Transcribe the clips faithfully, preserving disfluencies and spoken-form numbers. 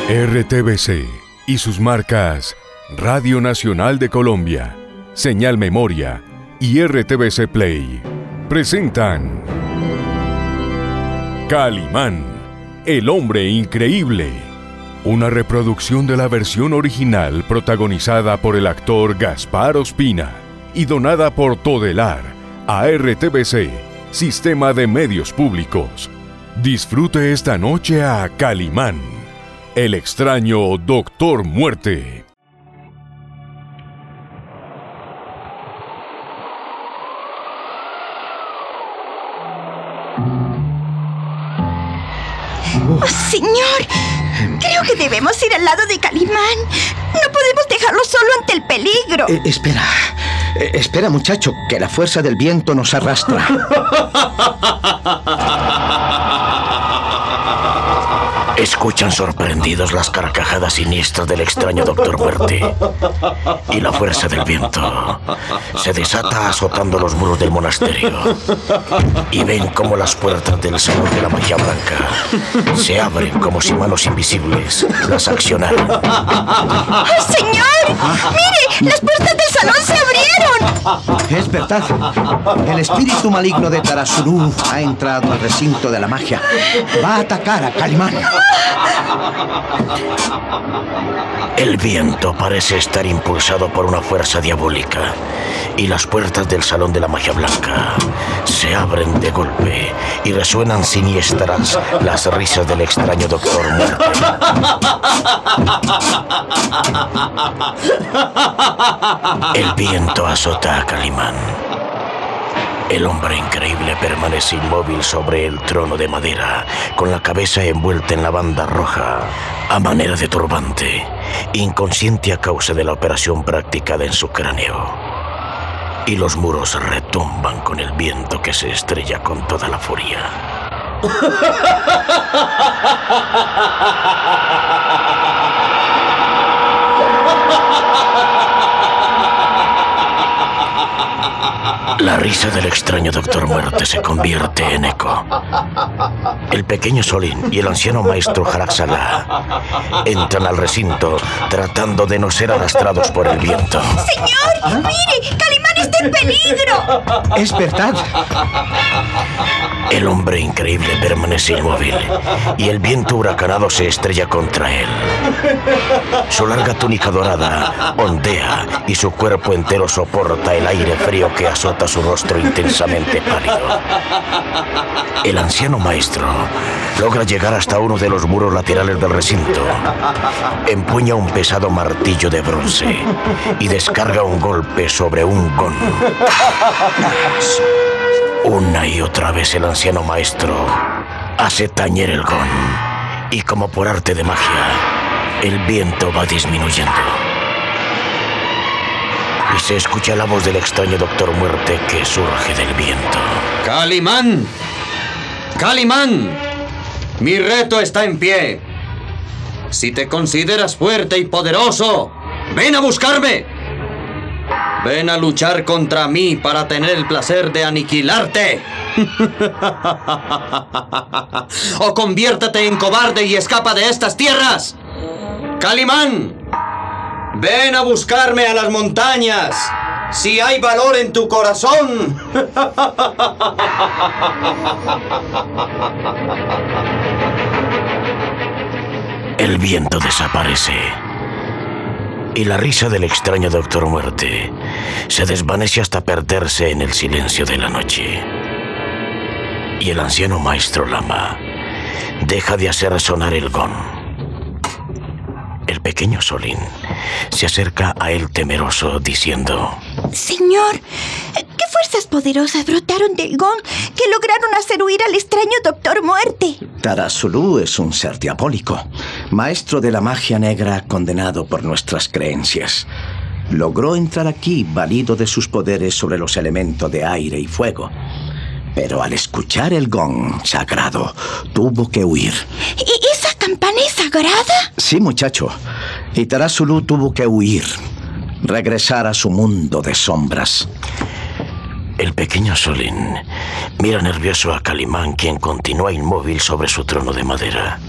R T V C y sus marcas Radio Nacional de Colombia, Señal Memoria y R T V C Play presentan Calimán, el hombre increíble, una reproducción de la versión original protagonizada por el actor Gaspar Ospina y donada por Todelar a R T V C, Sistema de Medios Públicos. Disfrute esta noche a Calimán, el extraño Doctor Muerte. Oh, señor, creo que debemos ir al lado de Calimán. No podemos dejarlo solo ante el peligro. Eh, espera, eh, espera muchacho, que la fuerza del viento nos arrastra. Escuchan sorprendidos las carcajadas siniestras del extraño Doctor Muerte. Y la fuerza del viento se desata azotando los muros del monasterio. Y ven cómo las puertas del Salón de la Magia Blanca se abren como si manos invisibles las accionaran. ¡Oh, señor! ¡Mire! ¡Las puertas del salón se abrieron! Es verdad. El espíritu maligno de Tarazulú ha entrado al recinto de la magia. Va a atacar a Calimán. El viento parece estar impulsado por una fuerza diabólica y las puertas del Salón de la Magia Blanca se abren de golpe y resuenan siniestras las risas del extraño Doctor Muerte. El viento azota a Calimán. El hombre increíble permanece inmóvil sobre el trono de madera, con la cabeza envuelta en la banda roja, a manera de turbante, inconsciente a causa de la operación practicada en su cráneo. Y los muros retumban con el viento que se estrella con toda la furia. La risa del extraño Doctor Muerte se convierte en eco. El pequeño Solín y el anciano maestro Jaraxalá entran al recinto tratando de no ser arrastrados por el viento. ¡Señor! ¡Mire! ¡Calimán está en peligro! Es verdad. El hombre increíble permanece inmóvil y el viento huracanado se estrella contra él. Su larga túnica dorada ondea y su cuerpo entero soporta el aire frío que azota su rostro intensamente pálido. El anciano maestro logra llegar hasta uno de los muros laterales del recinto. Empuña un pesado martillo de bronce y descarga un golpe sobre un gong. Una y otra vez el anciano maestro hace tañer el gong y como por arte de magia, el viento va disminuyendo. Y se escucha la voz del extraño Doctor Muerte que surge del viento. ¡Calimán! ¡Calimán! Mi reto está en pie. Si te consideras fuerte y poderoso, ven a buscarme. Ven a luchar contra mí para tener el placer de aniquilarte. O conviértete en cobarde y escapa de estas tierras. ¡Calimán! ¡Ven a buscarme a las montañas! ¡Si hay valor en tu corazón! El viento desaparece y la risa del extraño Doctor Muerte se desvanece hasta perderse en el silencio de la noche. Y el anciano maestro Lama deja de hacer sonar el gong. El pequeño Solín se acerca a él temeroso, diciendo: Señor, ¿qué fuerzas poderosas brotaron del gong que lograron hacer huir al extraño Doctor Muerte? Tarazulú es un ser diabólico, maestro de la magia negra condenado por nuestras creencias. Logró entrar aquí valido de sus poderes sobre los elementos de aire y fuego. Pero al escuchar el gong sagrado, tuvo que huir. ¿Y esa campana es sagrada? Sí, muchacho. Y Tarazulú tuvo que huir, regresar a su mundo de sombras. El pequeño Solín mira nervioso a Calimán, quien continúa inmóvil sobre su trono de madera.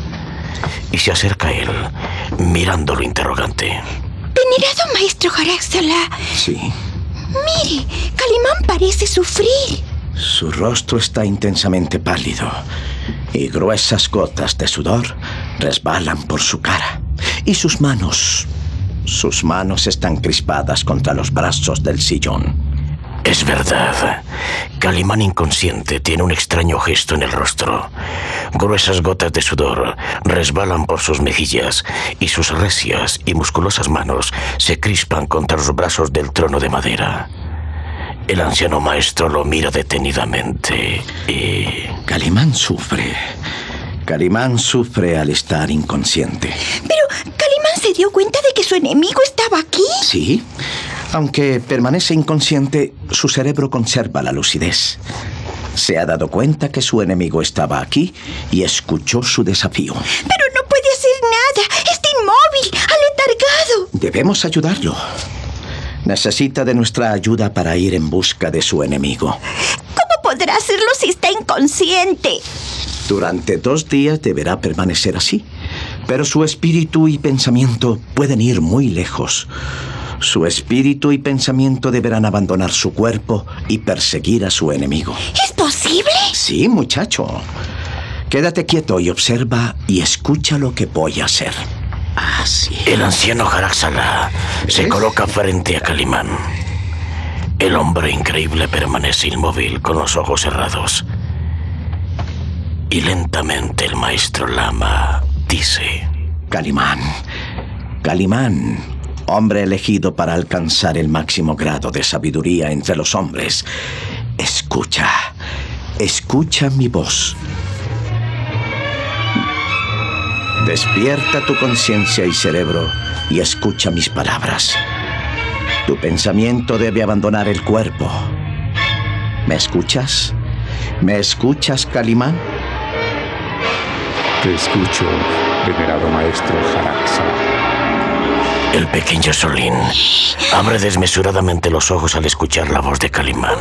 y se acerca a él, mirándolo interrogante. Venerado maestro Jaraxala. Sí. Mire, Calimán parece sufrir. Su rostro está intensamente pálido y gruesas gotas de sudor resbalan por su cara. Y sus manos, sus manos están crispadas contra los brazos del sillón. Es verdad. Calimán inconsciente tiene un extraño gesto en el rostro. Gruesas gotas de sudor resbalan por sus mejillas y sus recias y musculosas manos se crispan contra los brazos del trono de madera. El anciano maestro lo mira detenidamente y... Calimán sufre. Calimán sufre al estar inconsciente. Pero Calimán se dio cuenta de que su enemigo estaba aquí. Sí. Aunque permanece inconsciente, su cerebro conserva la lucidez. Se ha dado cuenta que su enemigo estaba aquí y escuchó su desafío. Pero no puede hacer nada. Está inmóvil, aletargado. Debemos ayudarlo. Necesita de nuestra ayuda para ir en busca de su enemigo. ¿Cómo podrá hacerlo si está inconsciente? Durante dos días deberá permanecer así. Pero su espíritu y pensamiento pueden ir muy lejos. Su espíritu y pensamiento deberán abandonar su cuerpo y perseguir a su enemigo. ¿Es posible? Sí, muchacho. Quédate quieto y observa y escucha lo que voy a hacer. Así. El anciano Jaraxala se coloca frente a Calimán. El hombre increíble permanece inmóvil con los ojos cerrados. Y lentamente el maestro Lama dice: Calimán, Calimán, hombre elegido para alcanzar el máximo grado de sabiduría entre los hombres, escucha, escucha mi voz. Despierta tu conciencia y cerebro y escucha mis palabras. Tu pensamiento debe abandonar el cuerpo. ¿Me escuchas? ¿Me escuchas, Calimán? Te escucho, venerado maestro Jaraxala. El pequeño Solín abre desmesuradamente los ojos al escuchar la voz de Calimán.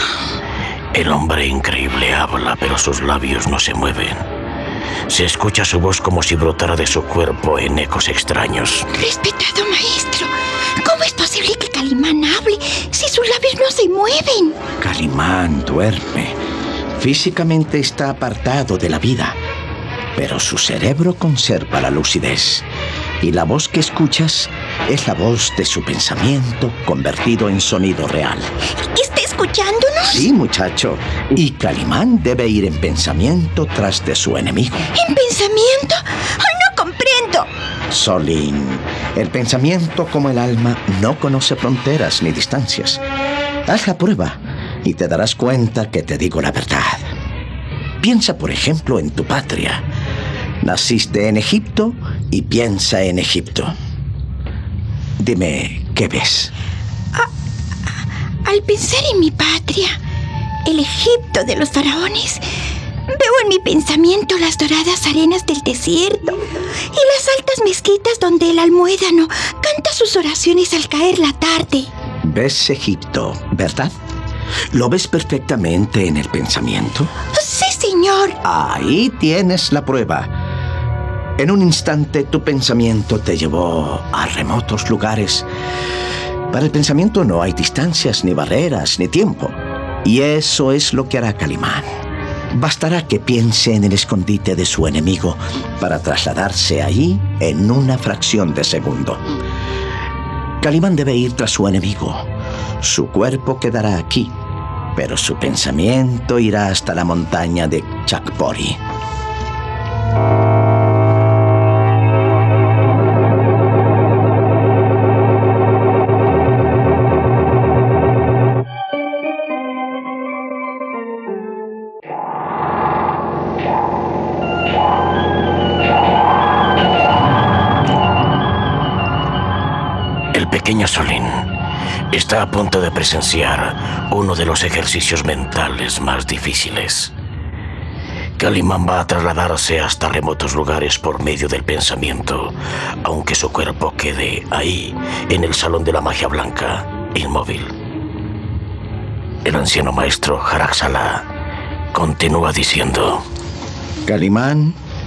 El hombre increíble habla, pero sus labios no se mueven. Se escucha su voz como si brotara de su cuerpo en ecos extraños. Respetado maestro, ¿cómo es posible que Calimán hable si sus labios no se mueven? Calimán duerme. Físicamente está apartado de la vida, pero su cerebro conserva la lucidez. Y la voz que escuchas es la voz de su pensamiento convertido en sonido real. ¿Está escuchándonos? Sí, muchacho. Y Calimán debe ir en pensamiento tras de su enemigo. ¿En pensamiento? ¡Ay, no comprendo! Solín, el pensamiento, como el alma, no conoce fronteras ni distancias. Haz la prueba y te darás cuenta que te digo la verdad. Piensa, por ejemplo, en tu patria. Naciste en Egipto y piensa en Egipto. Dime, ¿qué ves? Ah, al pensar en mi patria, el Egipto de los faraones, veo en mi pensamiento las doradas arenas del desierto y las altas mezquitas donde el almoédano canta sus oraciones al caer la tarde. Ves Egipto, ¿verdad? ¿Lo ves perfectamente en el pensamiento? Sí, señor. Ahí tienes la prueba. En un instante tu pensamiento te llevó a remotos lugares. Para el pensamiento no hay distancias, ni barreras, ni tiempo. Y eso es lo que hará Calimán. Bastará que piense en el escondite de su enemigo para trasladarse ahí en una fracción de segundo. Calimán debe ir tras su enemigo. Su cuerpo quedará aquí, pero su pensamiento irá hasta la montaña de Chakpori. El pequeño Solín está a punto de presenciar uno de los ejercicios mentales más difíciles. Calimán va a trasladarse hasta remotos lugares por medio del pensamiento, aunque su cuerpo quede ahí, en el salón de la magia blanca, inmóvil. El anciano maestro Jaraxala continúa diciendo: Calimán,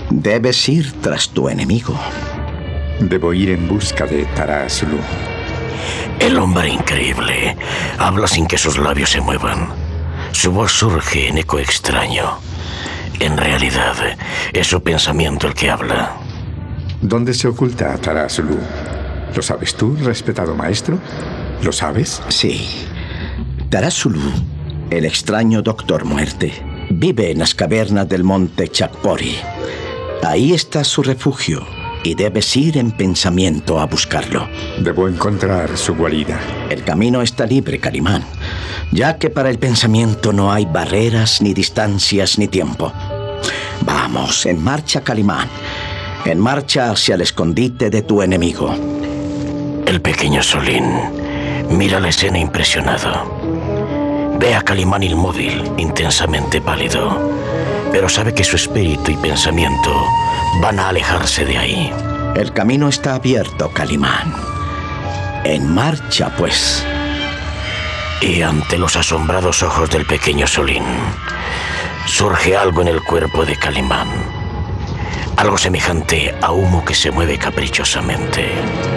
Debes ir tras tu enemigo. Debo ir en busca de Tara-Azulu. El hombre increíble habla sin que sus labios se muevan. Su voz surge en eco extraño. En realidad, es su pensamiento el que habla. ¿Dónde se oculta Tara-Azulu? ¿Lo sabes tú, respetado maestro? ¿Lo sabes? Sí. Tara-Azulu, el extraño Doctor Muerte, vive en las cavernas del monte Chakpori. Ahí está su refugio y debes ir en pensamiento a buscarlo. Debo encontrar su guarida. El camino está libre, Calimán, ya que para el pensamiento no hay barreras, ni distancias, ni tiempo. Vamos, en marcha, Calimán. En marcha hacia el escondite de tu enemigo. El pequeño Solín mira la escena impresionado. Ve a Calimán inmóvil, intensamente pálido, pero sabe que su espíritu y pensamiento van a alejarse de ahí. El camino está abierto, Calimán. En marcha, pues. Y ante los asombrados ojos del pequeño Solín, surge algo en el cuerpo de Calimán. Algo semejante a humo que se mueve caprichosamente.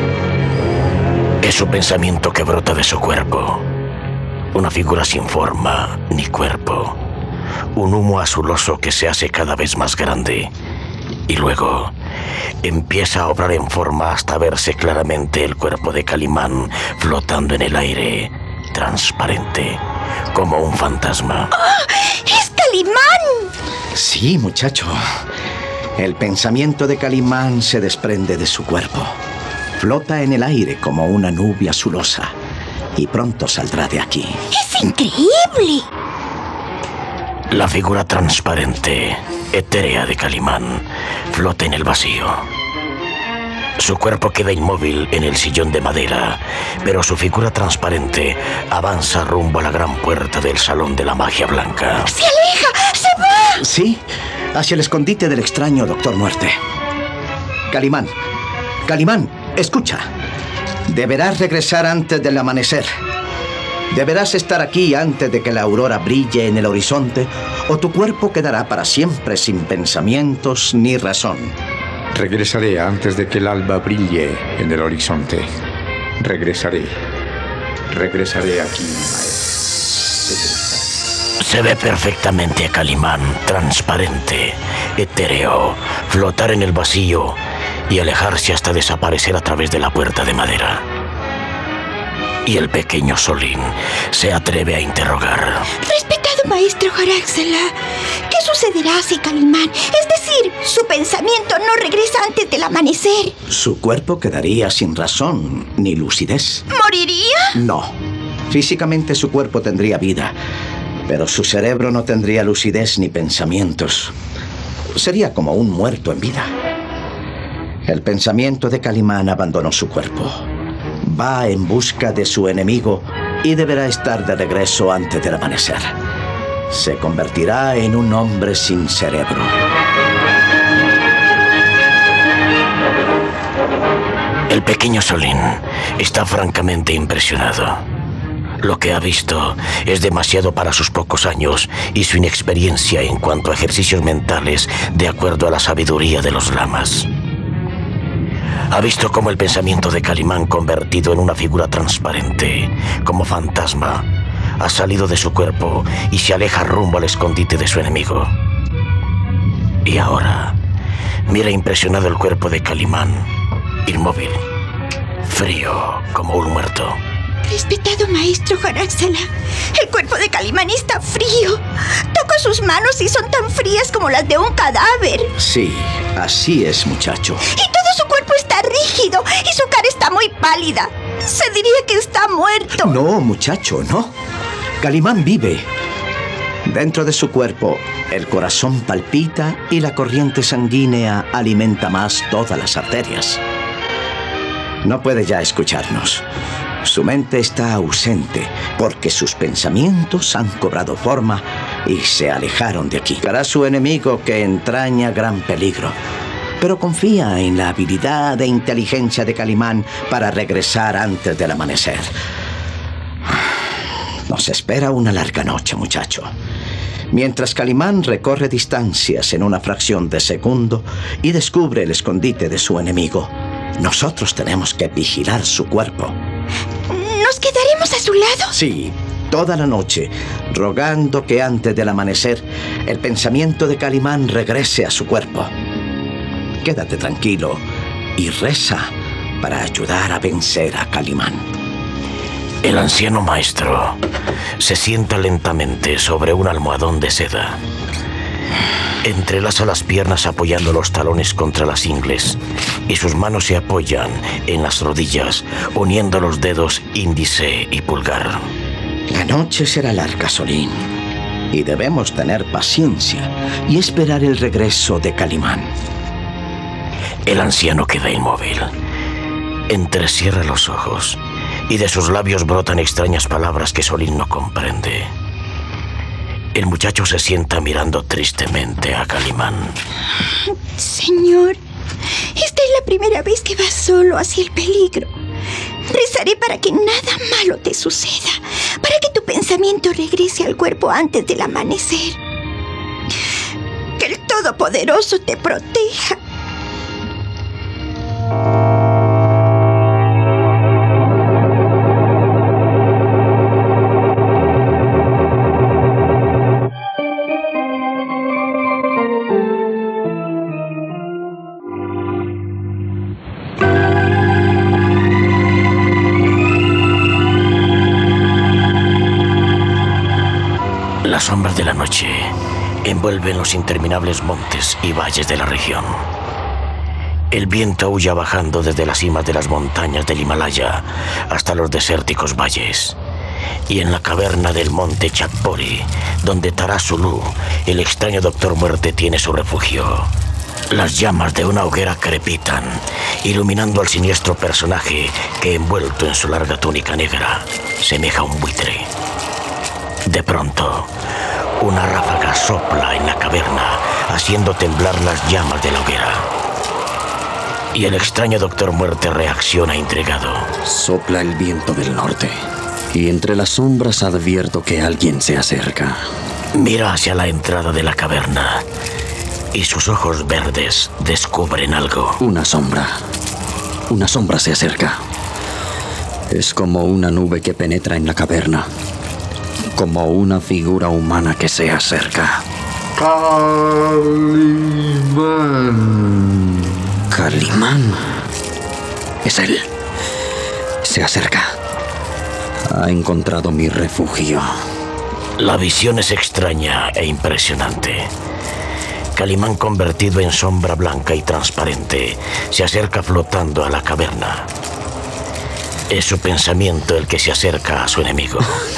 Es su pensamiento que brota de su cuerpo. Una figura sin forma ni cuerpo. Un humo azuloso que se hace cada vez más grande. Y luego empieza a obrar en forma hasta verse claramente el cuerpo de Calimán flotando en el aire, transparente, como un fantasma. ¡Oh! ¡Es Calimán! Sí, muchacho. El pensamiento de Calimán se desprende de su cuerpo. Flota en el aire como una nube azulosa y pronto saldrá de aquí. ¡Es increíble! La figura transparente, etérea de Calimán flota en el vacío. Su cuerpo queda inmóvil en el sillón de madera, pero su figura transparente avanza rumbo a la gran puerta del Salón de la Magia Blanca. ¡Se aleja! ¡Se va! Sí, hacia el escondite del extraño Doctor Muerte. Calimán, Calimán, escucha. Deberás regresar antes del amanecer. Deberás estar aquí antes de que la aurora brille en el horizonte, o tu cuerpo quedará para siempre sin pensamientos ni razón. Regresaré antes de que el alba brille en el horizonte. Regresaré. Regresaré aquí, maestro. Se ve perfectamente a Calimán, transparente, etéreo, flotar en el vacío y alejarse hasta desaparecer a través de la puerta de madera. Y el pequeño Solín se atreve a interrogar. Respetado maestro Jaraxala, ¿qué sucederá si Calimán, es decir, su pensamiento, no regresa antes del amanecer? Su cuerpo quedaría sin razón ni lucidez. ¿Moriría? No. Físicamente su cuerpo tendría vida, pero su cerebro no tendría lucidez ni pensamientos. Sería como un muerto en vida. El pensamiento de Calimán abandonó su cuerpo. Va en busca de su enemigo y deberá estar de regreso antes del amanecer. Se convertirá en un hombre sin cerebro. El pequeño Solín está francamente impresionado. Lo que ha visto es demasiado para sus pocos años y su inexperiencia en cuanto a ejercicios mentales de acuerdo a la sabiduría de los lamas. Ha visto cómo el pensamiento de Calimán, convertido en una figura transparente, como fantasma, ha salido de su cuerpo y se aleja rumbo al escondite de su enemigo. Y ahora mira impresionado el cuerpo de Calimán, inmóvil, frío como un muerto. Respetado maestro Jaraxala, el cuerpo de Calimán está frío. Toco sus manos y son tan frías como las de un cadáver. Sí, así es, muchacho. Y todo su cuerpo está rígido y su cara está muy pálida. Se diría que está muerto. No, muchacho, no. Calimán vive. Dentro de su cuerpo, el corazón palpita y la corriente sanguínea alimenta más todas las arterias. No puede ya escucharnos. Su mente está ausente porque sus pensamientos han cobrado forma y se alejaron de aquí. Para su enemigo que entraña gran peligro, pero confía en la habilidad e inteligencia de Calimán para regresar antes del amanecer. Nos espera una larga noche, muchacho. Mientras Calimán recorre distancias en una fracción de segundo y descubre el escondite de su enemigo, nosotros tenemos que vigilar su cuerpo. ¿Nos quedaremos a su lado? Sí, toda la noche, rogando que antes del amanecer el pensamiento de Calimán regrese a su cuerpo. Quédate tranquilo y reza para ayudar a vencer a Calimán. El anciano maestro se sienta lentamente sobre un almohadón de seda. Entrelaza las piernas apoyando los talones contra las ingles y sus manos se apoyan en las rodillas, uniendo los dedos índice y pulgar. La noche será larga, Solín, y debemos tener paciencia y esperar el regreso de Calimán. El anciano queda inmóvil. Entrecierra los ojos y de sus labios brotan extrañas palabras que Solín no comprende. El muchacho se sienta mirando tristemente a Calimán. Señor, esta es la primera vez que vas solo hacia el peligro. Rezaré para que nada malo te suceda, para que tu pensamiento regrese al cuerpo antes del amanecer. Que el Todopoderoso te proteja. Las sombras de la noche envuelven los interminables montes y valles de la región. El viento aúlla bajando desde las cimas de las montañas del Himalaya hasta los desérticos valles. Y en la caverna del monte Chakpori, donde Tarazulu, el extraño Doctor Muerte, tiene su refugio, las llamas de una hoguera crepitan, iluminando al siniestro personaje que, envuelto en su larga túnica negra, semeja a un buitre. De pronto, una ráfaga sopla en la caverna, haciendo temblar las llamas de la hoguera. Y el extraño Doctor Muerte reacciona intrigado. Sopla el viento del norte, y entre las sombras advierto que alguien se acerca. Mira hacia la entrada de la caverna, y sus ojos verdes descubren algo. Una sombra. Una sombra se acerca. Es como una nube que penetra en la caverna. Como una figura humana que se acerca. Calimán. Calimán. Es él. Se acerca. Ha encontrado mi refugio. La visión es extraña e impresionante. Calimán, convertido en sombra blanca y transparente, se acerca flotando a la caverna. Es su pensamiento el que se acerca a su enemigo.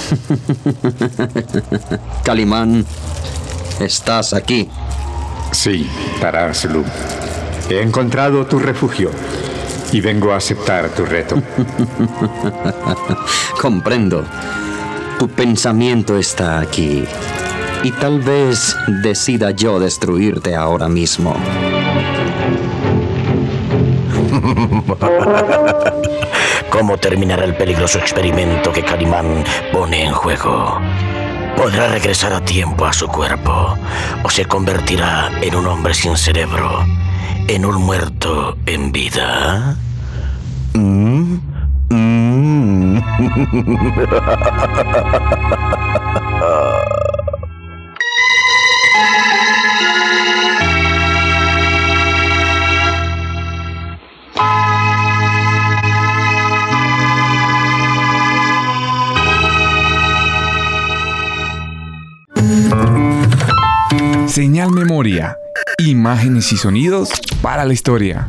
Calimán, ¿estás aquí? Sí, Tarazulu. He encontrado tu refugio y vengo a aceptar tu reto. Comprendo. Tu pensamiento está aquí. Y tal vez decida yo destruirte ahora mismo. ¿Cómo terminará el peligroso experimento que Calimán pone en juego? ¿Podrá regresar a tiempo a su cuerpo? ¿O se convertirá en un hombre sin cerebro? ¿En un muerto en vida? ¿Mm? ¿Mm? Señal Memoria. Imágenes y sonidos para la historia.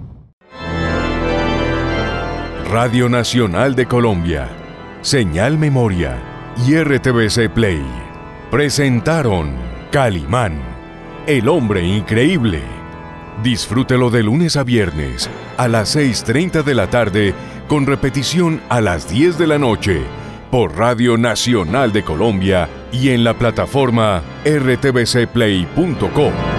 Radio Nacional de Colombia, Señal Memoria y R T V C Play presentaron Calimán, el hombre increíble. Disfrútelo de lunes a viernes a las seis y treinta de la tarde con repetición a las diez de la noche por Radio Nacional de Colombia y en la plataforma r t v c play punto com.